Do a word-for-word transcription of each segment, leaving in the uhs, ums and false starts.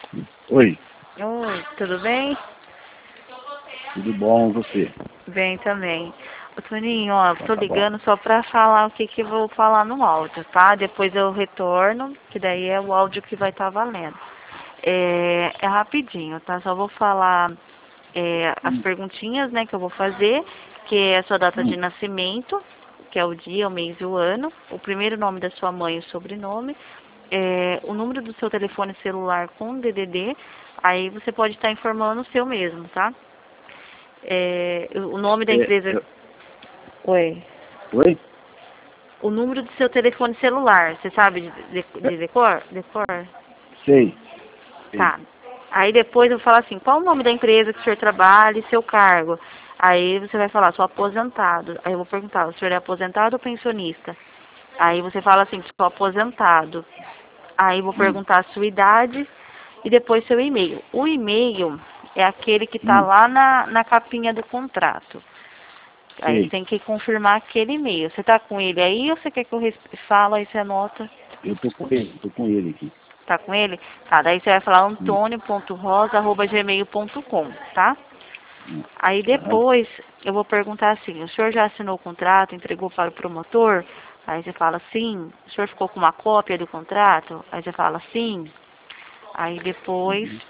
Oi, Oi, tudo bem? tudo bom você? Bem também. Ô, Toninho, ó, Então tô tá bom. ligando só pra falar o que que eu vou falar no áudio, tá? Depois eu retorno, que daí é o áudio que vai estar valendo. É, é rapidinho, tá? Só vou falar é, as Hum, perguntinhas, né, que eu vou fazer, que é a sua data de hum, nascimento, que é o dia, o mês e o ano, o primeiro nome da sua mãe e o sobrenome, é, o número do seu telefone celular com D D D, aí você pode estar informando o seu mesmo, tá? É, o nome da é, empresa. é, Oi. oi? O número do seu telefone celular, você sabe de, de, É, de decor? Decor? sei, sei. Tá. Aí depois eu falo assim, qual o nome da empresa que o senhor trabalha e seu cargo? Aí você vai falar, sou aposentado. Aí eu vou perguntar, o senhor é aposentado ou pensionista? Aí você fala assim, sou aposentado. Aí eu vou Hum, perguntar a sua idade e depois seu e-mail. O e-mail é aquele que está hum, lá na, na capinha do contrato. Aí você sei. tem que confirmar aquele e-mail. Você tá com ele aí ou você quer que eu res- fala e você anota? Eu tô com ele, tô com ele aqui. Tá com ele? Tá, daí você vai falar Hum, antônio ponto rosa arroba gmail ponto com, tá? hum, Aí aham, depois eu vou perguntar assim, o senhor já assinou o contrato, entregou para o promotor? Aí você fala sim. O senhor ficou com uma cópia do contrato? Aí você fala sim. Aí depois uhum,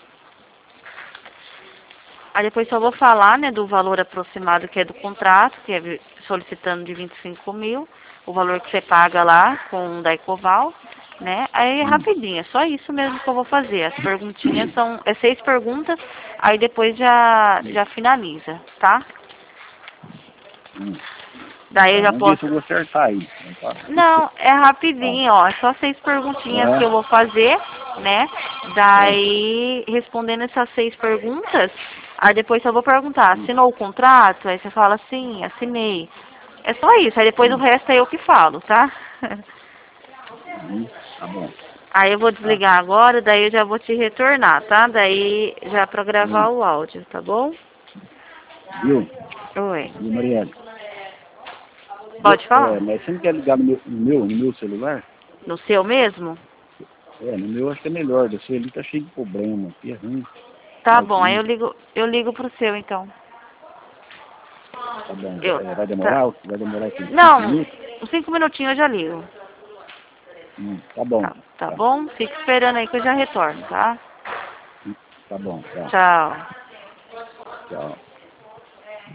Aí depois só vou falar, né, do valor aproximado que é do contrato, que é vi- solicitando de vinte e cinco mil, o valor que você paga lá com o da Ecoval, né? Aí é hum, rapidinho, é só isso mesmo que eu vou fazer. As perguntinhas são, é seis perguntas, aí depois já, hum, já finaliza, tá? hum. Daí eu Tá, já vamos ver posso. se eu vou acertar aí. Então tá. Não, é Tá. rapidinho, ó, é só seis perguntinhas que eu É, vou fazer, né? é, Daí, respondendo essas seis perguntas, aí depois só vou perguntar, hum, assinou o contrato? Aí você fala, sim, assinei. É só isso, aí depois o hum, resto é eu que falo, tá? uhum, tá bom. Aí eu vou Tá. desligar agora, daí eu já vou te retornar, tá? Daí já pra gravar Hum, o áudio, tá bom? viu? Oi. Viu, Marielle? Eu- Pode É, falar? mas você não quer ligar no meu, no meu, no meu celular? No seu mesmo? É, no meu acho que é melhor. O seu ali tá cheio de problema. Que é ruim. Tá bom, aí eu Sinalzinho. ligo, eu ligo pro seu então. Tá bom. Eu, É, vai tá. demorar? Vai demorar aqui cinco Não, minutos? uns cinco minutinhos eu já ligo. Hum, tá bom. Tá, tá Tá. bom? Fica esperando aí que eu já retorno, tá? Hum, tá bom. Tá. Tchau. Tchau.